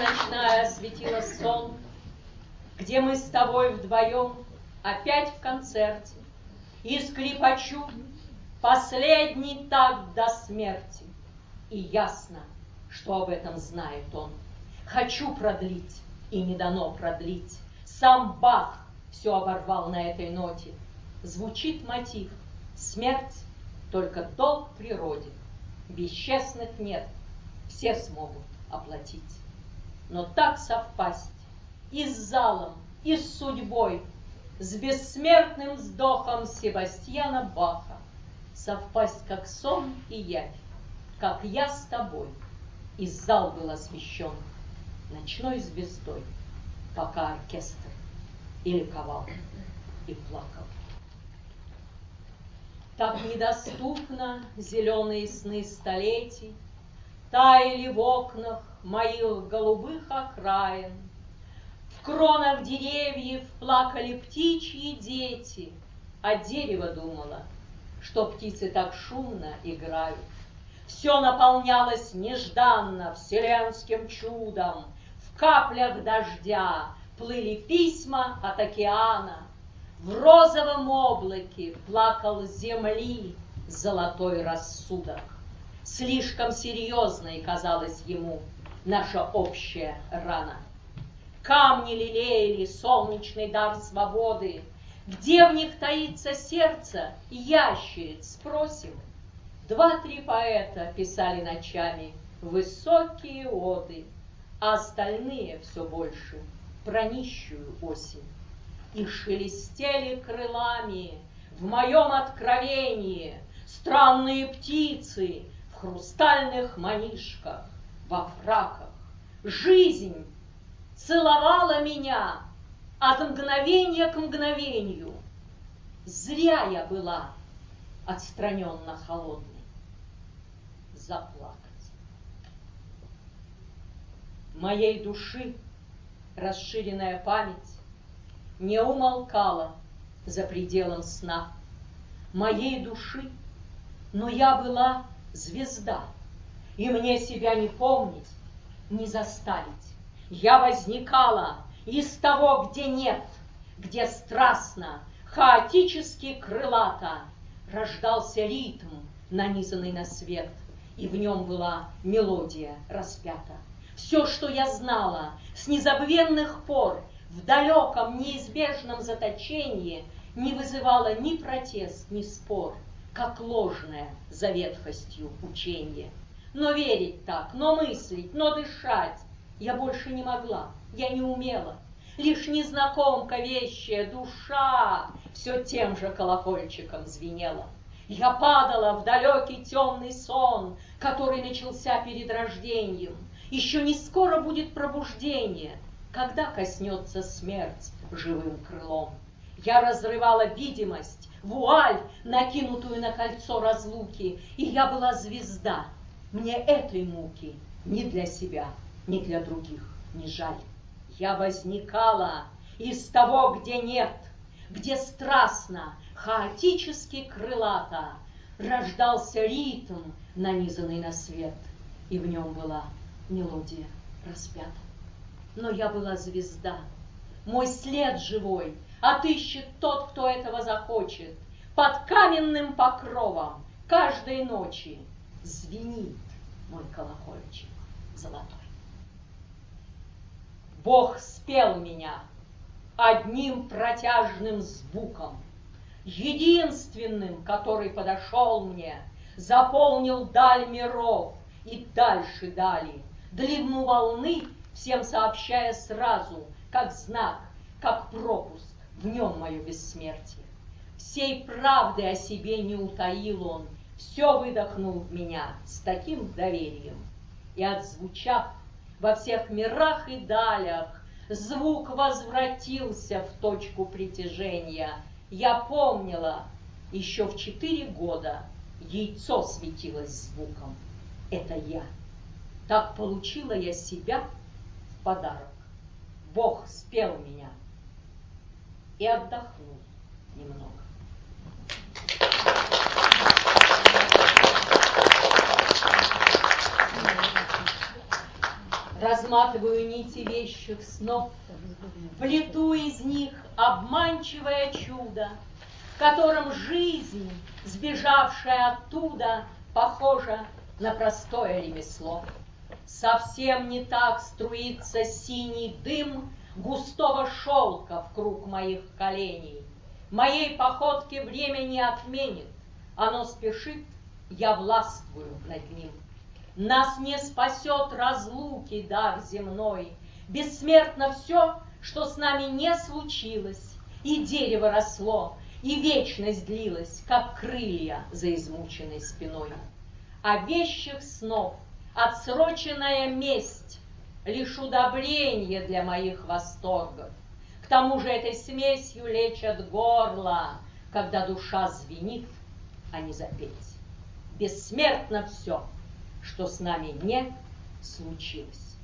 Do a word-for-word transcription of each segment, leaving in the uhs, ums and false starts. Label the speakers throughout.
Speaker 1: ночная осветила сон, где мы с тобой вдвоем опять в концерте, и скрипачу последний такт до смерти. И ясно, что об этом знает он. Хочу продлить, и не дано продлить. Сам Бах все оборвал на этой ноте. Звучит мотив: смерть — только долг природе. Бесчестных нет, все смогут оплатить. Но так совпасть и с залом, и с судьбой, с бессмертным вздохом Себастьяна Баха, совпасть как сон и явь, как я с тобой, и зал был освещен ночной звездой, пока оркестр и ликовал, и плакал. Так недоступно зеленые сны столетий таяли в окнах моих голубых окраин. В кронах деревьев плакали птичьи дети, а дерево думало, что птицы так шумно играют. Все наполнялось нежданно вселенским чудом. В каплях дождя плыли письма от океана. В розовом облаке плакал земли золотой рассудок. Слишком серьезной казалась ему наша общая рана. Камни лелеяли солнечный дар свободы. Где в них таится сердце, ящериц, спросим. Два-три поэта писали ночами высокие оды, а остальные все больше про нищую осень. И шелестели крылами в моем откровении странные птицы в хрустальных манишках, во фраках. Жизнь целовала меня от мгновения к мгновению. Зря я была отстраненно холодной. Заплакать. Моей души расширенная память не умолкала за пределом сна. Моей души, но я была звезда, и мне себя не помнить, не заставить. Я возникала из того, где нет, где страстно, хаотически крылато рождался ритм, нанизанный на свет, и в нем была мелодия распята. Все, что я знала с незабвенных пор в далеком неизбежном заточении, не вызывало ни протест, ни спор, как ложное за ветхостью учение. Но верить так, но мыслить, но дышать я больше не могла, я не умела. Лишь незнакомка вещая душа все тем же колокольчиком звенела. Я падала в далекий темный сон, который начался перед рождением. Еще не скоро будет пробуждение, когда коснется смерть живым крылом. Я разрывала видимость, вуаль, накинутую на кольцо разлуки, и я была звезда. Мне этой муки ни для себя, ни для других не жаль. Я возникала из того, где нет, где страстно, хаотически крылато рождался ритм, нанизанный на свет, и в нем была мелодия распята. Но я была звезда, мой след живой отыщет тот, кто этого захочет. Под каменным покровом каждой ночи звенит мой колокольчик золотой. Бог спел меня одним протяжным звуком, единственным, который подошел мне, заполнил даль миров и дальше дали, длину волны всем сообщая сразу, как знак, как пропуск, в нем мое бессмертие. Всей правды о себе не утаил он, все выдохнул в меня с таким доверием. И отзвучав во всех мирах и далях, звук возвратился в точку притяжения. Я помнила, еще в четыре года яйцо светилось звуком. Это я. Так получила я себя в подарок. Бог спел меня и отдохнул немного. разматываю нити вещих снов, плету из них обманчивое чудо, в котором жизнь, сбежавшая оттуда, похожа на простое ремесло. Совсем не так струится синий дым густого шелка в круг моих коленей. Моей походки время не отменит, оно спешит, я властвую над ним. Нас не спасет разлуки дар земной, бессмертно все, что с нами не случилось, и дерево росло, и вечность длилась, как крылья за измученной спиной. А вещих снов отсроченная месть — лишь удобрение для моих восторгов. К тому же этой смесью лечат горло, когда душа звенит, а не запеть. Бессмертно все, что с нами не случилось.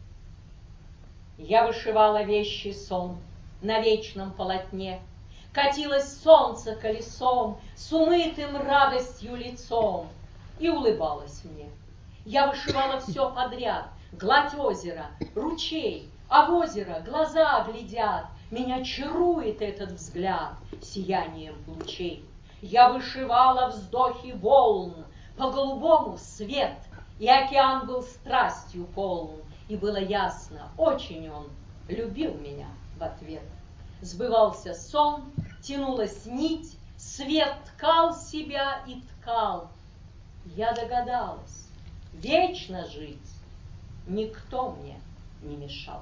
Speaker 1: Я вышивала вещий сон на вечном полотне, катилось солнце колесом с умытым радостью лицом и улыбалась мне. Я вышивала все подряд: гладь озера, ручей, а в озеро глаза глядят. Меня чарует этот взгляд сиянием лучей. Я вышивала вздохи волн, по-голубому свет, и океан был страстью полн, и было ясно, очень он любил меня в ответ. Сбывался сон, тянулась нить, свет ткал себя и ткал. Я догадалась, вечно жить никто мне не мешал.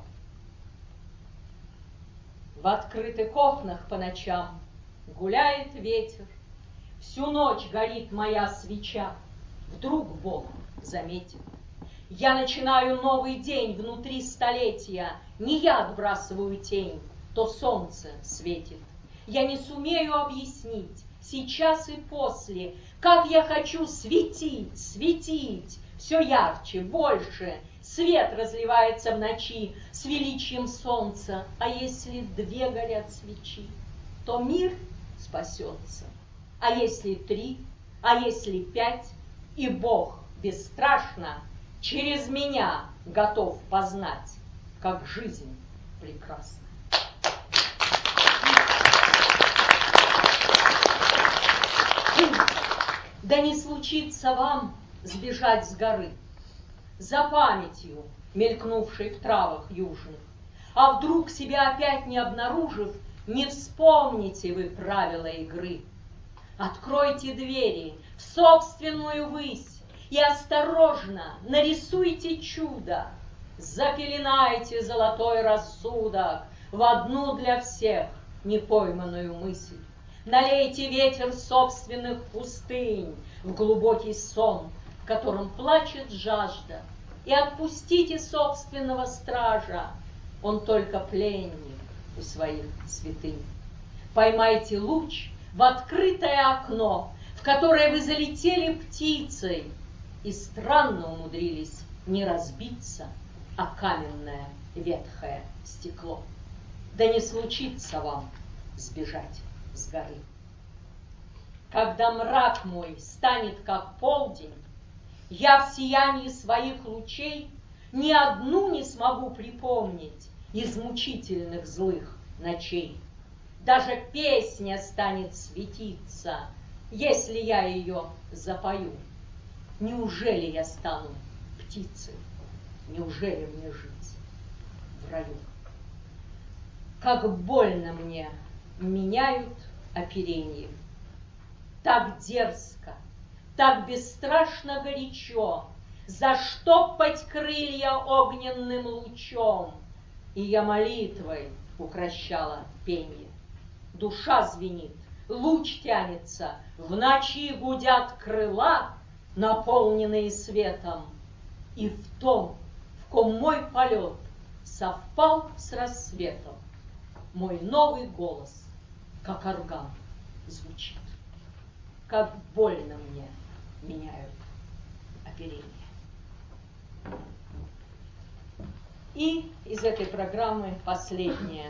Speaker 1: В открытых окнах по ночам гуляет ветер, всю ночь горит моя свеча. Вдруг Бог заметит. Я начинаю новый день внутри столетия, не я отбрасываю тень, то солнце светит. Я не сумею объяснить сейчас и после, как я хочу светить, светить, все ярче, больше. Свет разливается в ночи с величием солнца, а если две горят свечи, то мир спасется. А если три, а если пять, и Бог бесстрашно через меня готов познать, как жизнь прекрасна. Да не случится вам сбежать с горы за памятью, мелькнувшей в травах южных, а вдруг себя опять не обнаружив, не вспомните вы правила игры. Откройте двери в собственную высь и осторожно нарисуйте чудо, запеленайте золотой рассудок в одну для всех непойманную мысль. Налейте ветер собственных пустынь в глубокий сон, в котором плачет жажда, и отпустите собственного стража, он только пленник у своих святынь. Поймайте луч в открытое окно, в которое вы залетели птицей, и странно умудрились не разбиться о каменное ветхое стекло. Да не случится вам сбежать с горы. Когда мрак мой станет как полдень, я в сиянии своих лучей ни одну не смогу припомнить из мучительных злых ночей. Даже песня станет светиться, если я ее запою. Неужели я стану птицей? Неужели мне жить в раю? Как больно мне меняют оперенье. Так дерзко, так бесстрашно горячо заштопать крылья огненным лучом. И я молитвой укрощала пенье. Душа звенит, луч тянется, в ночи гудят крыла, наполненные светом. И в том, в ком мой полет совпал с рассветом, мой новый голос, как орган, звучит. Как больно мне меняют оперение. И из этой программы последнее.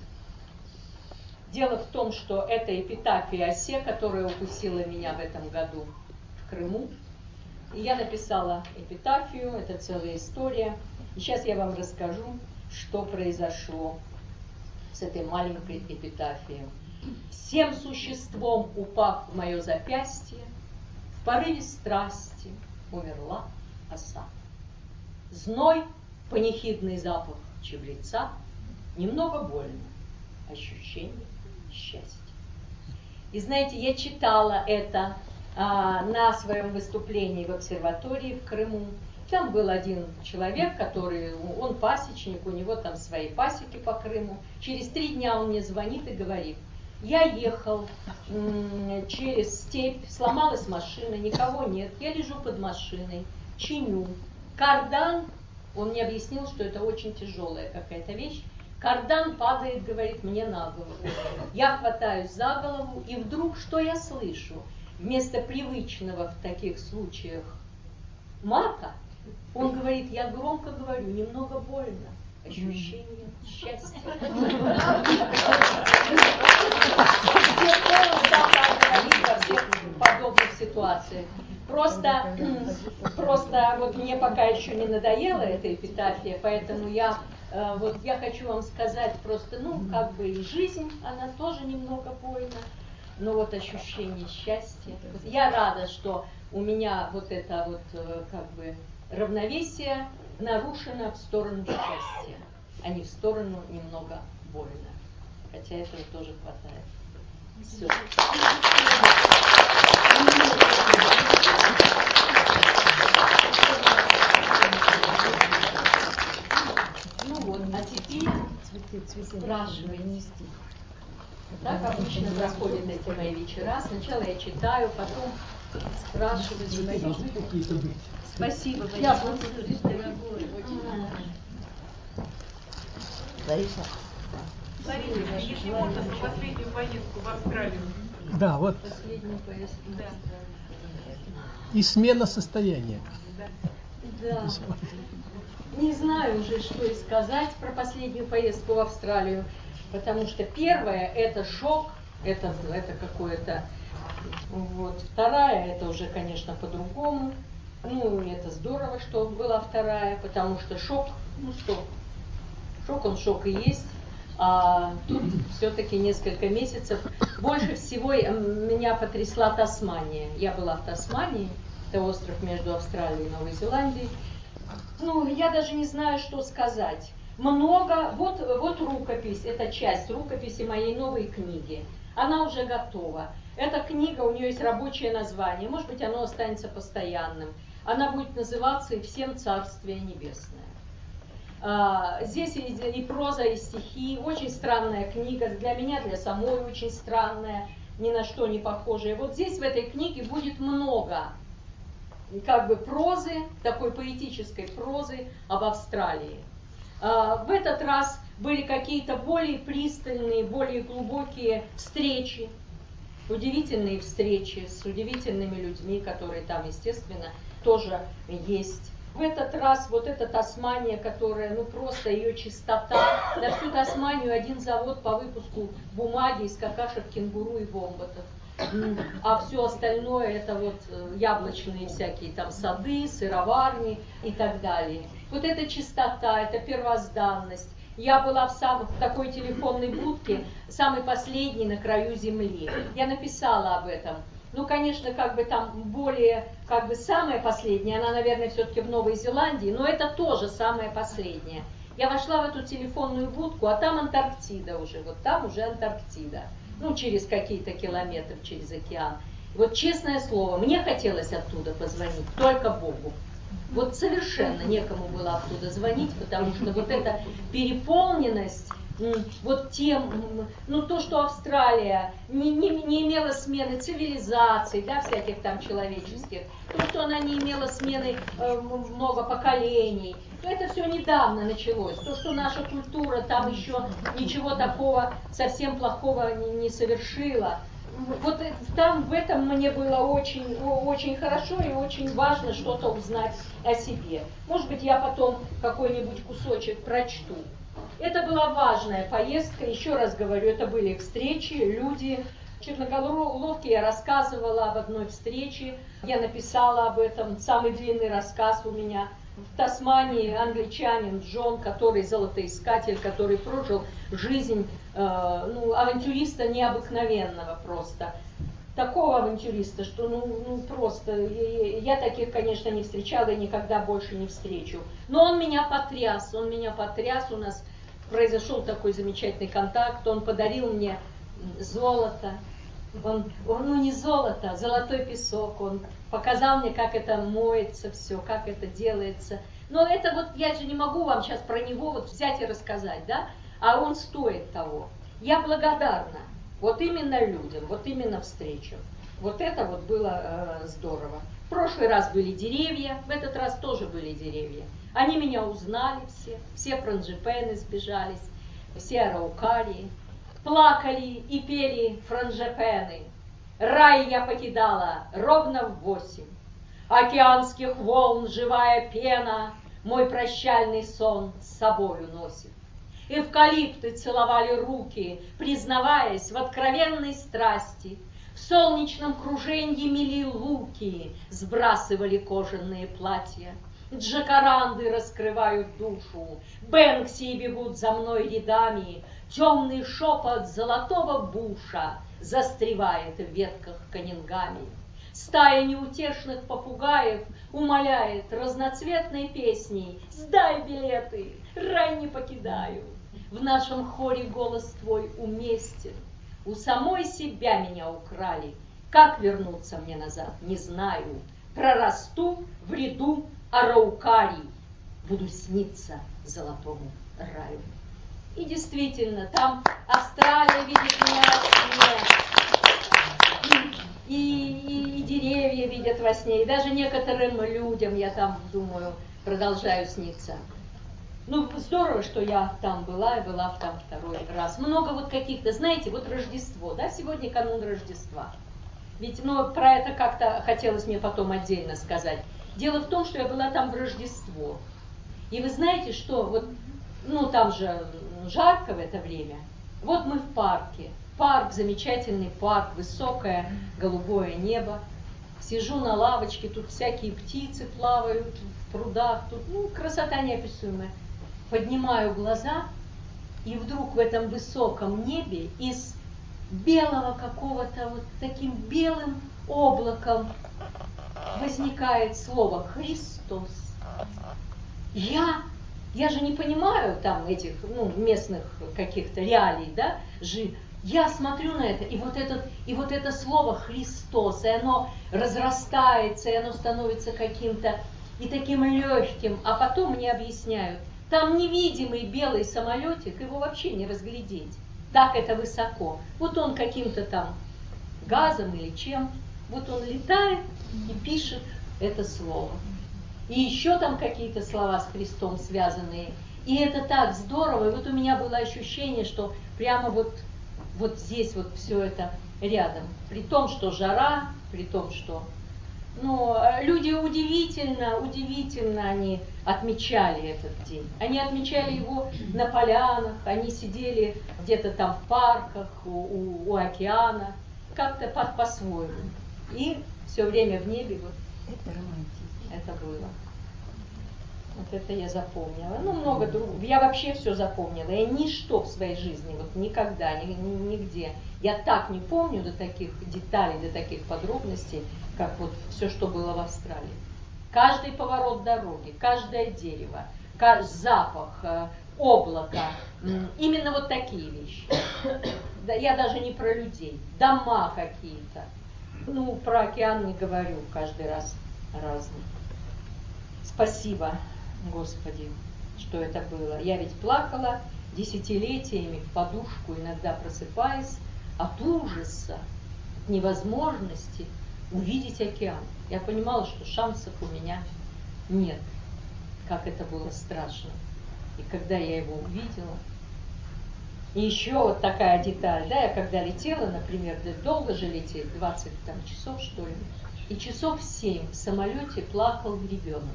Speaker 1: Дело в том, что это эпитафия осе, которая укусила меня в этом году в Крыму. И я написала эпитафию, это целая история. И сейчас я вам расскажу, что произошло с этой маленькой эпитафией. Всем существом упав в мое запястье, в порыве страсти умерла оса. Зной, панихидный запах чабреца, немного больно, ощущение счастья. И знаете, я читала это а, на своем выступлении в обсерватории в Крыму. Там был один человек, который, он пасечник, у него там свои пасеки по Крыму. Через три дня он мне звонит и говорит: я ехал м- через степь, сломалась машина, никого нет, я лежу под машиной, чиню. Кардан, он мне объяснил, что это очень тяжелая какая-то вещь, кардан падает, говорит, мне на голову. Я хватаюсь за голову, и вдруг что я слышу? Вместо привычного в таких случаях мата, он говорит, я громко говорю, немного больно, ощущение счастья. Во всех подобных ситуациях. Просто, просто вот мне пока еще не надоела эта эпитафия, поэтому я вот я хочу вам сказать просто, ну, как бы и жизнь, она тоже немного больна, но вот ощущение счастья. Я рада, что у меня вот это вот как бы равновесие нарушено в сторону счастья, а не в сторону немного больно. Хотя этого тоже хватает. Все. Ну вот, а теперь спрашивайте. Так обычно проходят эти мои вечера. Сначала я читаю, потом спрашиваю. Спасибо, я благодарю, дорогой.
Speaker 2: Лариса.
Speaker 3: Лариса, если можно, про последнюю поездку в Австралию.
Speaker 4: Да, вот.
Speaker 1: Последнюю поездку в Австралию.
Speaker 4: И смена состояния.
Speaker 1: Да. Не знаю уже, что и сказать про последнюю поездку в Австралию, потому что первое – это шок, это, это какое-то… Вот. Вторая – это уже, конечно, по-другому. Ну, это здорово, что была вторая, потому что шок, ну что, шок он шок и есть. А тут все-таки несколько месяцев. Больше всего меня потрясла Тасмания. Я была в Тасмании, это остров между Австралией и Новой Зеландией. Ну, я даже не знаю, что сказать. Много, вот, вот рукопись, это часть рукописи моей новой книги. Она уже готова. Эта книга, у нее есть рабочее название, может быть, оно останется постоянным. Она будет называться «И всем Царствие Небесное». А, здесь и, и проза, и стихи. Очень странная книга, для меня, для самой очень странная, ни на что не похожая. Вот здесь в этой книге будет много как бы прозы, такой поэтической прозы об Австралии. А, в этот раз были какие-то более пристальные, более глубокие встречи, удивительные встречи с удивительными людьми, которые там, естественно, тоже есть. В этот раз вот эта Тасмания, которая, ну просто ее чистота, на всю Тасманию один завод по выпуску бумаги из какашек кенгуру и вомбатов. А все остальное это вот яблочные всякие там сады, сыроварни и так далее. Вот эта чистота, это первозданность. Я была в, сам, в такой телефонной будке, самой последней на краю земли. Я написала об этом. Ну, конечно, как бы там более, как бы самая последняя, она, наверное, все-таки в Новой Зеландии, но это тоже самая последняя. Я вошла в эту телефонную будку, а там Антарктида уже, вот там уже Антарктида. Ну, через какие-то километры, через океан. И вот честное слово, мне хотелось оттуда позвонить только Богу. Вот совершенно некому было оттуда звонить, потому что вот эта переполненность, вот тем, ну то, что Австралия не, не, не имела смены цивилизаций, да, всяких там человеческих, то, что она не имела смены э, много поколений, то это все недавно началось. То, что наша культура там еще ничего такого совсем плохого не, не совершила. Вот там в этом мне было очень, очень хорошо и очень важно что-то узнать о себе. Может быть, я потом какой-нибудь кусочек прочту. Это была важная поездка, еще раз говорю, это были встречи, люди. Черноголовке я рассказывала об одной встрече, я написала об этом, самый длинный рассказ у меня в Тасмании англичанин Джон, который золотоискатель, который прожил жизнь э, ну, авантюриста необыкновенного просто. Такого авантюриста, что ну, ну просто, я таких, конечно, не встречала и никогда больше не встречу. Но он меня потряс, он меня потряс, у нас произошел такой замечательный контакт, он подарил мне золото, он, он ну не золото, а золотой песок, он показал мне, как это моется все, как это делается. Но это вот, я же не могу вам сейчас про него вот взять и рассказать, да, а он стоит того. Я благодарна. Вот именно людям, вот именно встречам. Вот это вот было э, здорово. В прошлый раз были деревья, в этот раз тоже были деревья. Они меня узнали все, все франжипены сбежались, все араукарии. Плакали и пели франжипены. Рай я покидала ровно в восемь. Океанских волн живая пена мой прощальный сон с собою носит. Эвкалипты целовали руки, признаваясь в откровенной страсти. В солнечном круженье мели луки, сбрасывали кожаные платья. Джакаранды раскрывают душу, Бэнкси бегут за мной рядами, темный шепот золотого буша застревает в ветках канингами. Стая неутешных попугаев умоляет разноцветной песней: «Сдай билеты, рай не покидаю». В нашем хоре голос твой уместен. У самой себя меня украли. Как вернуться мне назад, не знаю. Прорасту в ряду араукарий. Буду сниться золотому раю. И действительно, там Австралия видит меня во сне. И, и, и деревья видят во сне. И даже некоторым людям, я там, думаю, продолжаю сниться. Ну, здорово, что я там была, и была там второй раз. Много вот каких-то, знаете, вот Рождество, да, сегодня канун Рождества. Ведь, ну, про это как-то хотелось мне потом отдельно сказать. Дело в том, что я была там в Рождество. И вы знаете, что вот, ну, там же жарко в это время. Вот мы в парке. Парк, замечательный парк, высокое голубое небо. Сижу на лавочке, тут всякие птицы плавают в прудах, тут, ну, красота неописуемая. Поднимаю глаза, и вдруг в этом высоком небе из белого какого-то вот таким белым облаком возникает слово «Христос». Я, я же не понимаю там этих, ну, местных каких-то реалий, да, жи. Я смотрю на это, и вот, этот, и вот это слово «Христос», и оно разрастается, и оно становится каким-то и таким легким, а потом мне объясняют, там невидимый белый самолетик, его вообще не разглядеть. Так это высоко. Вот он каким-то там газом или чем, вот он летает и пишет это слово. И еще там какие-то слова с Христом связанные. И это так здорово. И вот у меня было ощущение, что прямо вот, вот здесь вот все это рядом. При том, что жара, при том, что... Но люди удивительно, удивительно они отмечали этот день. Они отмечали его на полянах, они сидели где-то там в парках, у, у, у океана, как-то по- по-своему. И все время в небе вот это было. Вот это я запомнила. Ну, много другого. Я вообще все запомнила. Я ничто в своей жизни, вот никогда, ни, ни, нигде. Я так не помню до таких деталей, до таких подробностей, как вот все, что было в Австралии. Каждый поворот дороги, каждое дерево, каждый запах, облако, именно вот такие вещи. Я даже не про людей, дома какие-то. Ну, про океан не говорю, каждый раз разный. Спасибо, Господи, что это было. Я ведь плакала десятилетиями в подушку, иногда просыпаясь от ужаса, от невозможности увидеть океан. Я понимала, что шансов у меня нет. Как это было страшно. И когда я его увидела. И еще вот такая деталь, да, я когда летела, например, да, долго же лететь, двадцать там, часов что ли, и часов семь в самолете плакал ребенок.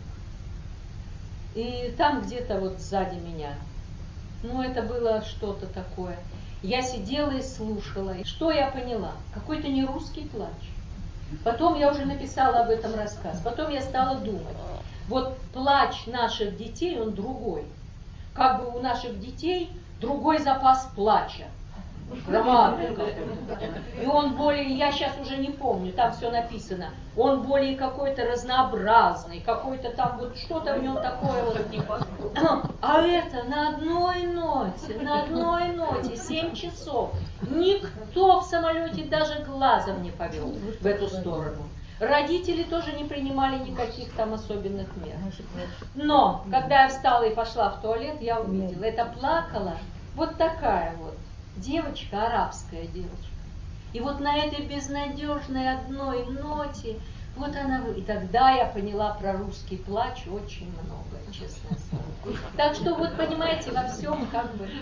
Speaker 1: И там где-то вот сзади меня. Ну, это было что-то такое. Я сидела и слушала. И что я поняла? Какой-то нерусский плач. Потом я уже написала об этом рассказ. Потом я стала думать. Вот плач наших детей, он другой. Как бы у наших детей другой запас плача. Громадный какой-то. И он более, я сейчас уже не помню, там все написано, он более какой-то разнообразный, какой-то там вот что-то в нем такое вот. А это на одной ноте, на одной ноте, семь часов. Никто в самолете даже глазом не повел в эту сторону. Родители тоже не принимали никаких там особенных мер. Но, когда я встала и пошла в туалет, я увидела, это плакала вот такая вот девочка, арабская девочка. И вот на этой безнадежной одной ноте, вот она, и тогда я поняла про русский плач очень много, честно слово. Так что вот понимаете, во всем как бы...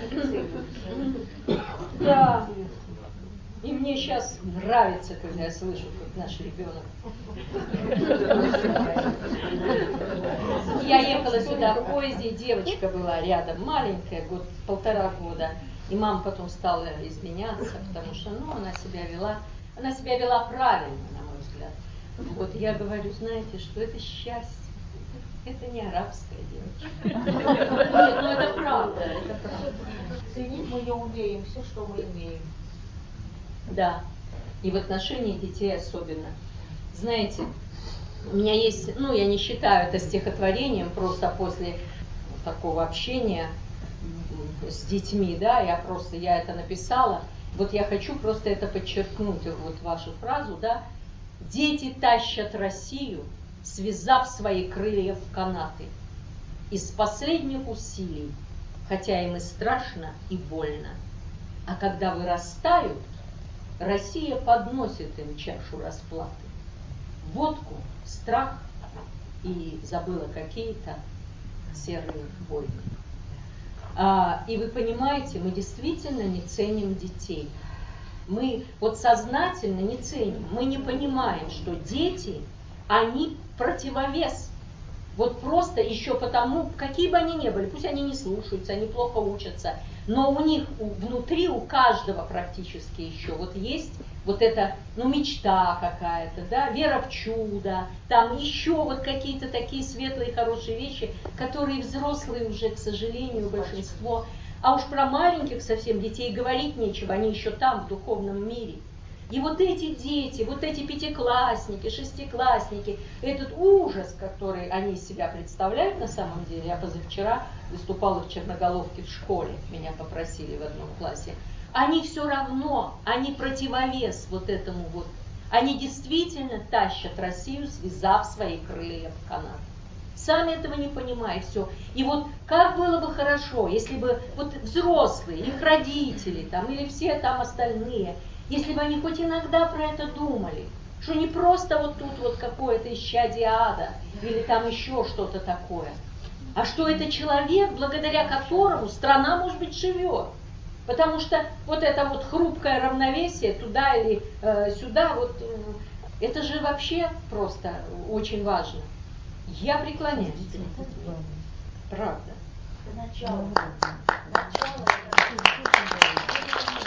Speaker 1: Да. И мне сейчас нравится, когда я слышу, как наш ребенок. Я ехала сюда в поезде, девочка была рядом, маленькая, год, полтора года. И мама потом стала изменяться, потому что, ну, она себя вела, она себя вела правильно, на мой взгляд. Вот я говорю, знаете, что это счастье. Это не арабская девочка. Нет, ну это правда, это правда.
Speaker 2: Ценить мы не умеем все, что мы имеем.
Speaker 1: Да, и в отношении детей особенно. Знаете, у меня есть, ну, я не считаю это стихотворением, просто после такого общения с детьми, да, я просто, я это написала, вот я хочу просто это подчеркнуть, вот вашу фразу, да, дети тащат Россию, связав свои крылья в канаты, из последних усилий, хотя им и страшно, и больно, а когда вырастают, Россия подносит им чашу расплаты, водку, страх и, забыла, какие-то серые войны. А, и вы понимаете, мы действительно не ценим детей. Мы вот сознательно не ценим, мы не понимаем, что дети, они противовес. Вот просто еще потому, какие бы они ни были, пусть они не слушаются, они плохо учатся, но у них у, внутри, у каждого практически еще вот есть вот эта, ну, мечта какая-то, да, вера в чудо, там еще вот какие-то такие светлые, хорошие вещи, которые взрослые уже, к сожалению, большинство. А уж про маленьких совсем детей говорить нечего, они еще там, в духовном мире. И вот эти дети, вот эти пятиклассники, шестиклассники, этот ужас, который они из себя представляют на самом деле, я позавчера выступала в Черноголовке в школе, меня попросили в одном классе, они все равно, они противовес вот этому вот, они действительно тащат Россию, связав свои крылья в канат. Сами этого не понимая, все. И вот как было бы хорошо, если бы вот взрослые, их родители там, или все там остальные, если бы они хоть иногда про это думали, что не просто вот тут вот какое-то исчадие ада или там еще что-то такое, а что это человек, благодаря которому страна, может быть, живет. Потому что вот это вот хрупкое равновесие туда или э, сюда, вот э, это же вообще просто очень важно. Я преклоняюсь. Правда.
Speaker 2: Начало. Начало.